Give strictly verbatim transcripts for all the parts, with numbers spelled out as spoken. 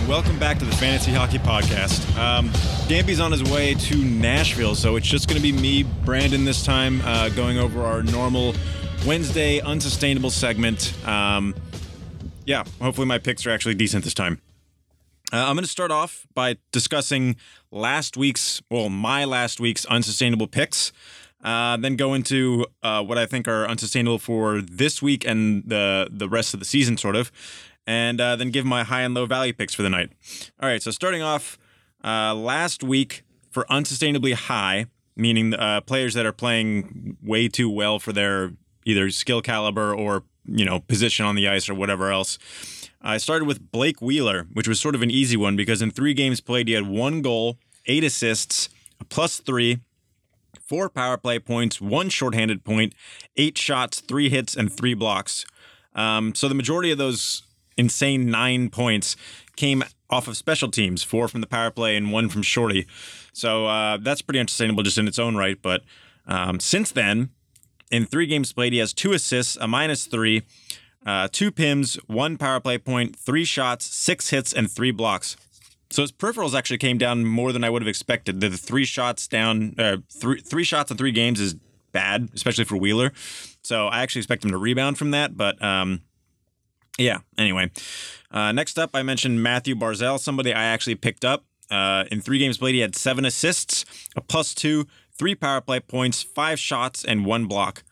welcome back to the Fantasy Hockey Podcast. Um, Gambby's on his way to Nashville, so it's just going to be me, Brandon, this time, uh, going over our normal Wednesday unsustainable segment. Um, yeah, hopefully my picks are actually decent this time. Uh, I'm going to start off by discussing last week's, well, my last week's unsustainable picks. Uh, then go into uh, what I think are unsustainable for this week and the the rest of the season, sort of, and uh, then give my high and low value picks for the night. All right, so starting off uh, last week for unsustainably high, meaning uh, players that are playing way too well for their either skill caliber or, you know, position on the ice or whatever else. I started with Blake Wheeler, which was sort of an easy one because in three games played, he had one goal, eight assists, a plus three, four power play points, one shorthanded point, eight shots, three hits, and three blocks. Um, so the majority of those insane nine points came off of special teams, four from the power play and one from shorty. So uh, that's pretty unsustainable just in its own right. But um, since then, in three games played, he has two assists, a minus three, uh, two P I Ms, one power play point, three shots, six hits, and three blocks. So his peripherals actually came down more than I would have expected. The three shots down, uh, three three shots in three games is bad, especially for Wheeler. So I actually expect him to rebound from that. But um, yeah, anyway. Uh, next up, I mentioned Matthew Barzal, somebody I actually picked up. Uh, in three games played, he had seven assists, a plus two, three power play points, five shots, and one block.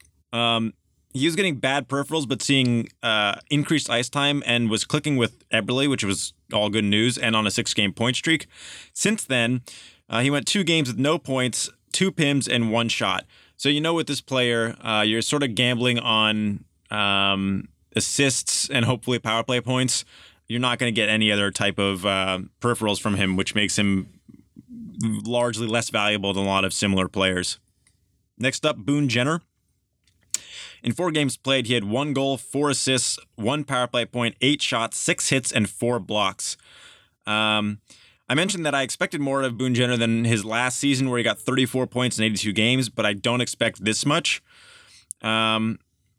Um, he was getting bad peripherals, but seeing uh, increased ice time and was clicking with Eberle, which was all good news, and on a six-game point streak. Since then, uh, he went two games with no points, two P I Ms, and one shot. So you know with this player, uh, you're sort of gambling on um, assists and hopefully power play points. You're not going to get any other type of uh, peripherals from him, which makes him largely less valuable than a lot of similar players. Next up, Boone Jenner. In four games played, he had one goal, four assists, one power play point, eight shots, six hits, and four blocks. Um, I mentioned that I expected more of Boone Jenner than his last season where he got thirty-four points in eighty-two games, but I don't expect this much. Um,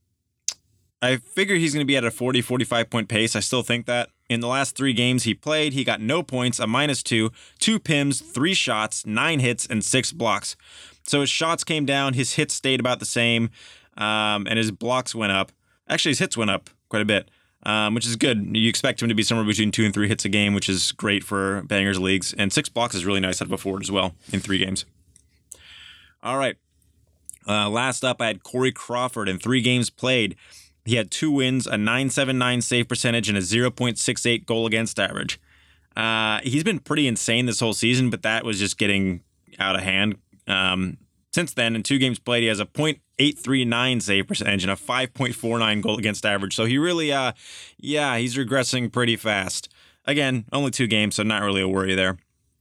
I figure he's going to be at a forty, forty-five point pace. I still think that. In the last three games he played, he got no points, a minus two, two P I Ms, three shots, nine hits, and six blocks. So his shots came down, his hits stayed about the same. Um, and his blocks went up. Actually, his hits went up quite a bit, um, which is good. You expect him to be somewhere between two and three hits a game, which is great for bangers leagues. And six blocks is really nice out of a forward as well in three games. All right. Uh, last up, I had Corey Crawford in three games played. He had two wins, a nine seventy-nine save percentage, and a zero point six eight goal against average. Uh, he's been pretty insane this whole season, but that was just getting out of hand. Um, Since then, in two games played, he has a point eight three nine save percentage and a five point four nine goal against average. So he really, uh, yeah, he's regressing pretty fast. Again, only two games, so not really a worry there.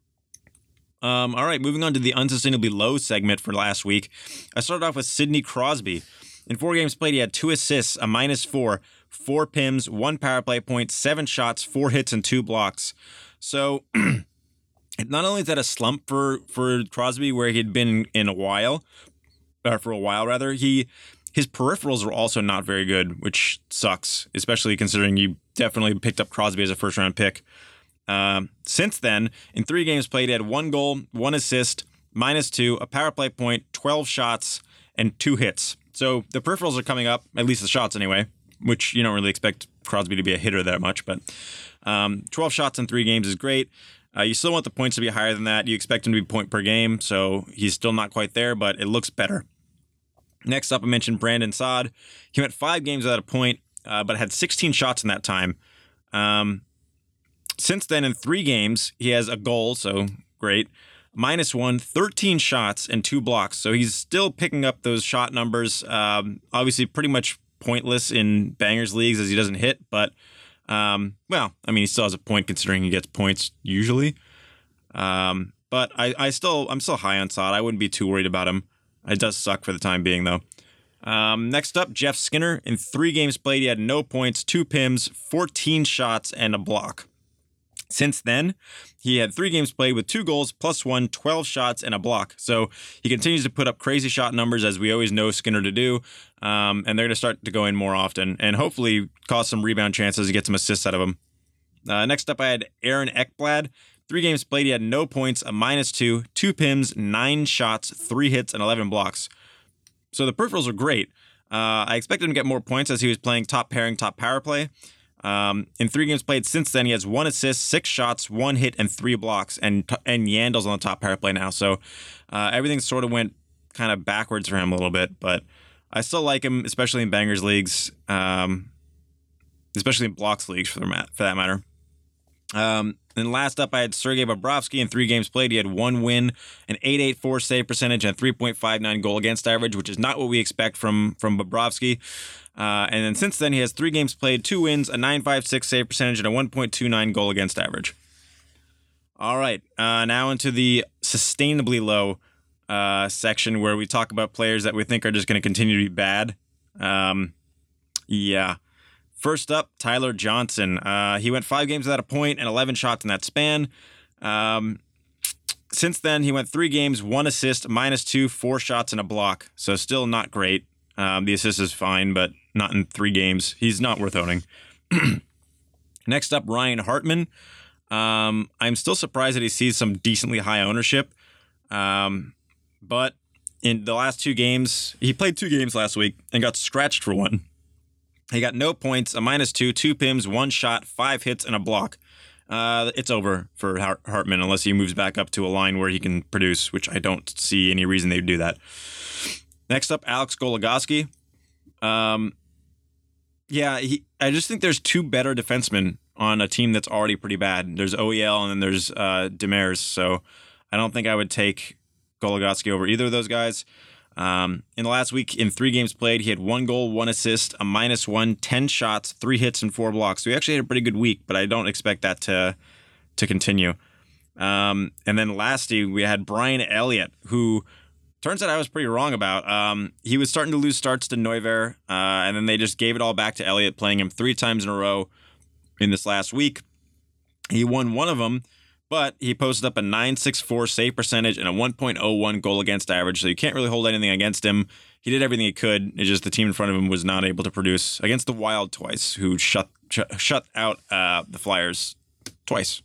Um, all right, moving on to the unsustainably low segment for last week. I started off with Sidney Crosby. In four games played, he had two assists, a minus four, four P I Ms, one power play point, seven shots, four hits, and two blocks. So not only is that a slump for, for Crosby where he'd been in a while, or for a while rather, he his peripherals were also not very good, which sucks, especially considering you definitely picked up Crosby as a first round pick. Um, since then, in three games played, he had one goal, one assist, minus two, a power play point, twelve shots, and two hits. So the peripherals are coming up, at least the shots anyway, which you don't really expect Crosby to be a hitter that much, but um, twelve shots in three games is great. Uh, you still want the points to be higher than that. You expect him to be point per game, so he's still not quite there, but it looks better. Next up, I mentioned Brandon Saad. He went five games without a point, uh, but had sixteen shots in that time. Um, since then, in three games, he has a goal, so great. Minus one, thirteen shots, and two blocks. So he's still picking up those shot numbers. Um, obviously, pretty much pointless in bangers leagues as he doesn't hit, but Um, well, I mean, he still has a point considering he gets points usually. Um, but I, I still, I'm still high on Saad. I wouldn't be too worried about him. It does suck for the time being, though. Um, next up, Jeff Skinner. In three games played, he had no points, two P I Ms, fourteen shots, and a block. Since then, he had three games played with two goals, plus one, twelve shots, and a block. So he continues to put up crazy shot numbers, as we always know Skinner to do. Um, and they're going to start to go in more often and hopefully cause some rebound chances and get some assists out of him. Uh, next up, I had Aaron Ekblad. Three games played, he had no points, a minus two, two P I Ms, nine shots, three hits, and eleven blocks. So the peripherals are great. Uh, I expected him to get more points as he was playing top pairing, top power play. Um, in three games played since then, he has one assist, six shots, one hit, and three blocks. And and Yandel's on the top power play now. So uh, everything sort of went kind of backwards for him a little bit. But I still like him, especially in bangers leagues, um, especially in blocks leagues for, the, for that matter. Um, and last up, I had Sergei Bobrovsky. In three games played, he had one win, an eight eighty-four save percentage, and a three point five nine goal against average, which is not what we expect from, from Bobrovsky. Uh, and then since then, he has three games played, two wins, a nine fifty-six save percentage, and a one point two nine goal against average. All right, uh, now into the sustainably low uh, section where we talk about players that we think are just going to continue to be bad. Um, yeah. First up, Tyler Johnson. Uh, he went five games without a point and eleven shots in that span. Um, since then, he went three games, one assist, minus two, four shots, and a block. So still not great. Um, the assist is fine, but not in three games. He's not worth owning. Next up, Ryan Hartman. Um, I'm still surprised that he sees some decently high ownership. Um, but in the last two games, he played two games last week and got scratched for one. He got no points, a minus two, two P I Ms, one shot, five hits, and a block. Uh, it's over for Hartman unless he moves back up to a line where he can produce, which I don't see any reason they would do that. Next up, Alex Goligoski. Um, yeah, he, I just think there's two better defensemen on a team that's already pretty bad. There's O E L and then there's uh, Demers, so I don't think I would take Goligoski over either of those guys. Um, in the last week, in three games played, he had one goal, one assist, a minus one, ten shots, three hits, and four blocks. So he actually had a pretty good week, but I don't expect that to to continue. Um, and then lastly, we had Brian Elliott, who turns out I was pretty wrong about. Um, he was starting to lose starts to Neuver, uh, and then they just gave it all back to Elliott, playing him three times in a row in this last week. He won one of them, but he posted up a nine sixty-four save percentage and a one point oh one goal against average, so you can't really hold anything against him. He did everything he could. It's just the team in front of him was not able to produce against the Wild twice, who shut sh- shut out uh, the Flyers twice.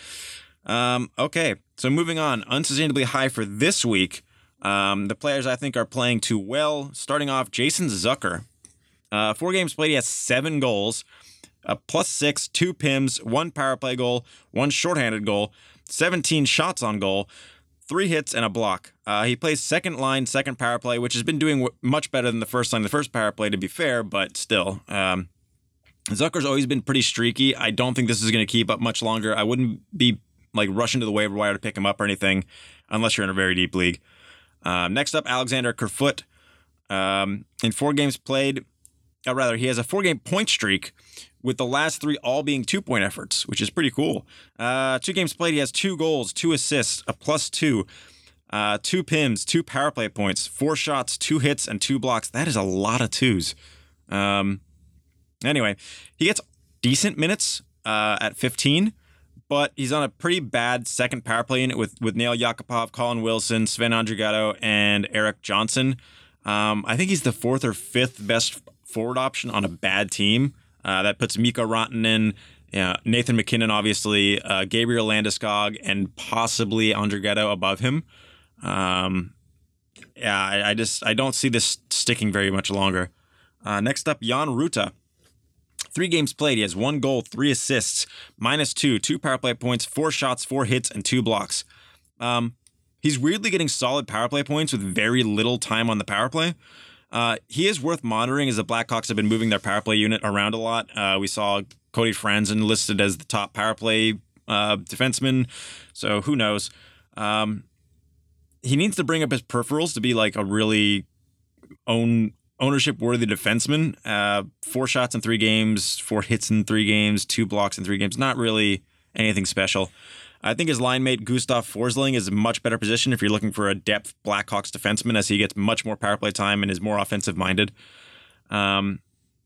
Um, okay, so moving on. Unsustainably high for this week. Um, the players I think are playing too well. Starting off, Jason Zucker. Uh, four games played, he has seven goals. A plus six, two P I Ms, one power play goal, one shorthanded goal, seventeen shots on goal, three hits, and a block. Uh, he plays second line, second power play, which has been doing w- much better than the first line, the first power play, to be fair, but still. Um, Zucker's always been pretty streaky. I don't think this is going to keep up much longer. I wouldn't be like rushing to the waiver wire to pick him up or anything unless you're in a very deep league. Um, next up, Alexander Kerfoot. Um, in four games played, or rather, he has a four-game point streak, with the last three all being two-point efforts, which is pretty cool. Uh, two games played, he has two goals, two assists, a plus two, uh, two P I Ms, two power play points, four shots, two hits, and two blocks. That is a lot of twos. Um, anyway, he gets decent minutes uh, at fifteen, but he's on a pretty bad second power play unit with, with Nail Yakupov, Colin Wilson, Sven Andrighetto, and Eric Johnson. Um, I think he's the fourth or fifth best forward option on a bad team. Uh, that puts Mikko Rantanen, uh, Nathan McKinnon, obviously, uh, Gabriel Landeskog, and possibly Andrighetto above him. Um, yeah, I, I just I don't see this sticking very much longer. Uh, next up, Jan Ruta. Three games played. He has one goal, three assists, minus two, two power play points, four shots, four hits, and two blocks. Um, he's weirdly getting solid power play points with very little time on the power play. Uh, he is worth monitoring as the Blackhawks have been moving their power play unit around a lot. Uh, we saw Cody Franzen listed as the top power play uh, defenseman, so who knows? Um, he needs to bring up his peripherals to be like a really own ownership-worthy defenseman. Uh, four shots in three games, four hits in three games, two blocks in three games. Not really anything special. I think his line mate, Gustav Forsling, is a much better position if you're looking for a depth Blackhawks defenseman, as he gets much more power play time and is more offensive-minded. Um,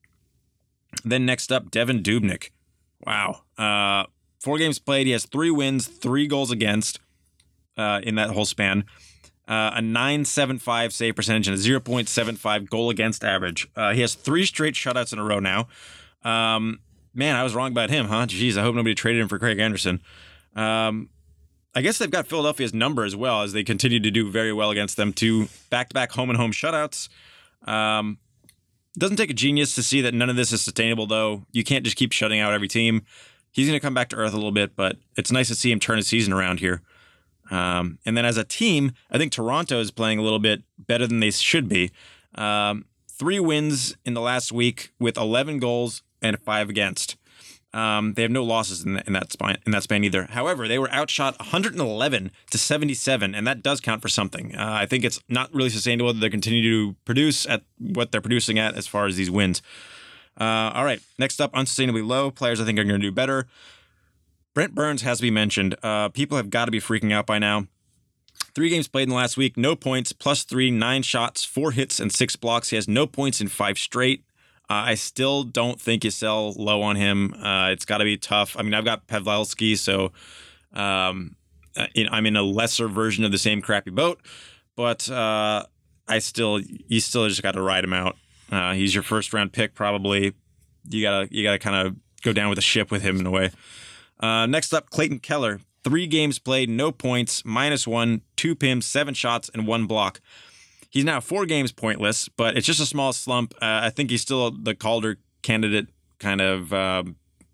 then next up, Devin Dubnyk. Wow. Uh, four games played. He has three wins, three goals against uh, in that whole span. Uh, a nine seventy-five save percentage and a zero point seven five goal against average. Uh, he has three straight shutouts in a row now. Um, man, I was wrong about him, huh? Jeez, I hope nobody traded him for Craig Anderson. Um, I guess they've got Philadelphia's number as well as they continue to do very well against them. Two back-to-back home and home shutouts. Um, doesn't take a genius to see that none of this is sustainable, though. You can't just keep shutting out every team. He's going to come back to earth a little bit, but it's nice to see him turn his season around here. Um, and then as a team, I think Toronto is playing a little bit better than they should be. Um, three wins in the last week with eleven goals and five against. Um, they have no losses in, the, in that span in that span either. However, they were outshot one hundred eleven to seventy-seven, and that does count for something. Uh, I think it's not really sustainable that they continue to produce at what they're producing at as far as these wins. Uh, all right, next up, unsustainably low. Players I think are going to do better. Brent Burns has to be mentioned. Uh, people have got to be freaking out by now. Three games played in the last week, no points, plus three, nine shots, four hits, and six blocks. He has no points in five straight. Uh, I still don't think you sell low on him. Uh, it's got to be tough. I mean, I've got Pavelski, so um, you know, I'm in a lesser version of the same crappy boat. But uh, I still, you still just got to ride him out. Uh, he's your first round pick, probably. You gotta, you gotta kind of go down with the ship with him in a way. Uh, next up, Clayton Keller. Three games played, no points, minus one, two P I Ms, seven shots, and one block. He's now four games pointless, but it's just a small slump. Uh, I think he's still the Calder candidate kind of uh,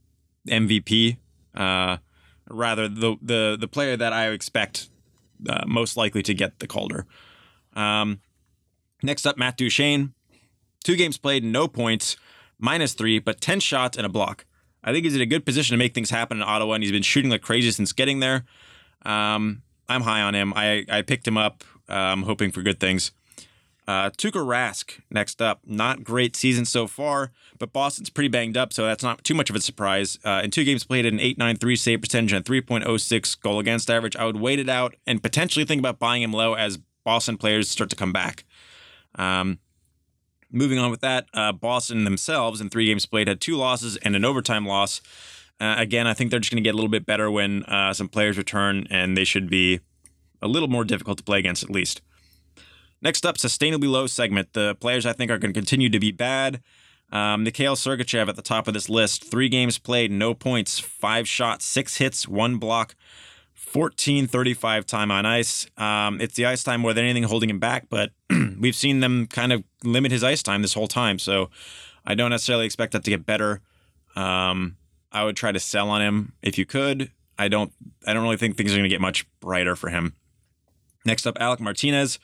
M V P. Uh, rather, the, the the player that I expect uh, most likely to get the Calder. Um, next up, Matt Duchene. Two games played, no points, minus three, but ten shots and a block. I think he's in a good position to make things happen in Ottawa, and he's been shooting like crazy since getting there. Um, I'm high on him. I, I picked him up. Uh, I'm hoping for good things. Uh, Tuukka Rask, next up. Not great season so far, but Boston's pretty banged up, so that's not too much of a surprise. Uh, in two games played, at an eight ninety-three save percentage and three point oh six goal against average. I would wait it out and potentially think about buying him low as Boston players start to come back. Um, moving on with that, uh, Boston themselves in three games played had two losses and an overtime loss. Uh, again, I think they're just going to get a little bit better when uh, some players return, and they should be a little more difficult to play against at least. Next up, sustainably low segment. The players I think are going to continue to be bad. Um, Mikhail Sergachev at the top of this list. Three games played, no points, five shots, six hits, one block, fourteen thirty-five time on ice. Um, it's the ice time more than anything holding him back, but we've seen them kind of limit his ice time this whole time, so I don't necessarily expect that to get better. Um, I would try to sell on him if you could. I don't. I don't really think things are going to get much brighter for him. Next up, Alec Martinez.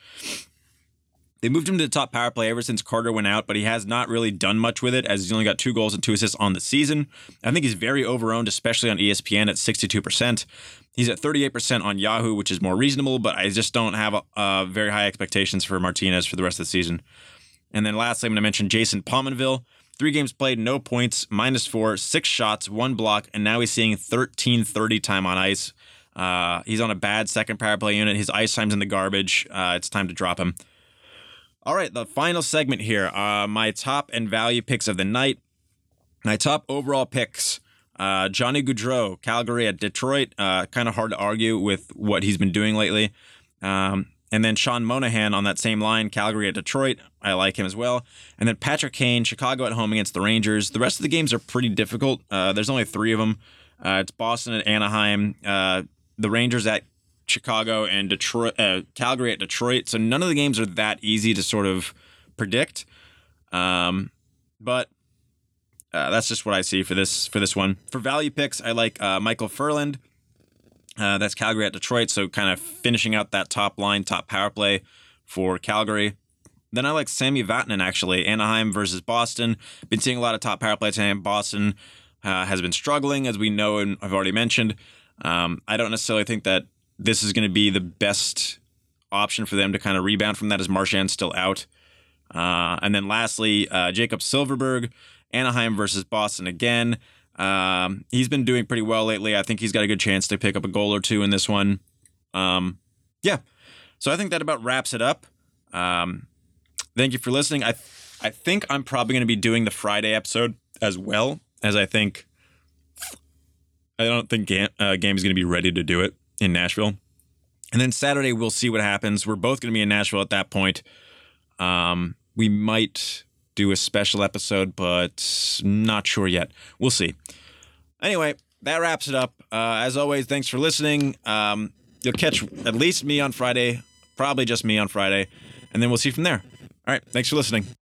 They moved him to the top power play ever since Carter went out, but he has not really done much with it as he's only got two goals and two assists on the season. I think he's very overowned, especially on E S P N at sixty-two percent. He's at thirty-eight percent on Yahoo, which is more reasonable, but I just don't have uh, very high expectations for Martinez for the rest of the season. And then lastly, I'm going to mention Jason Pominville. Three games played, no points, minus four, six shots, one block, and now he's seeing thirteen thirty time on ice. Uh, he's on a bad second power play unit. His ice time's in the garbage. Uh, it's time to drop him. All right, the final segment here. Uh, my top and value picks of the night. My top overall picks. Uh, Johnny Gaudreau, Calgary at Detroit. Uh, kind of hard to argue with what he's been doing lately. Um, and then Sean Monahan on that same line, Calgary at Detroit. I like him as well. And then Patrick Kane, Chicago at home against the Rangers. The rest of the games are pretty difficult. Uh, there's only three of them. Uh, it's Boston at Anaheim, uh, the Rangers at Chicago, and Detroit, uh, Calgary at Detroit. So none of the games are that easy to sort of predict. Um, but uh, that's just what I see for this for this one. For value picks, I like uh, Michael Furland. Uh, that's Calgary at Detroit. So kind of finishing out that top line, top power play for Calgary. Then I like Sami Vatanen, actually. Anaheim versus Boston. Been seeing a lot of top power play time. Boston uh, has been struggling, as we know and I've already mentioned. Um, I don't necessarily think that this is going to be the best option for them to kind of rebound from that as Marchand's still out. Uh, and then lastly, uh, Jacob Silfverberg, Anaheim versus Boston again. Um, he's been doing pretty well lately. I think he's got a good chance to pick up a goal or two in this one. Um, yeah. So I think that about wraps it up. Um, thank you for listening. I th- I think I'm probably going to be doing the Friday episode as well, as I think I don't think Game, uh, Game is going to be ready to do it in Nashville. And then Saturday, we'll see what happens. We're both going to be in Nashville at that point. Um, we might do a special episode, but not sure yet. We'll see. Anyway, that wraps it up. Uh, as always, thanks for listening. Um, you'll catch at least me on Friday, probably just me on Friday, and then we'll see from there. All right, thanks for listening.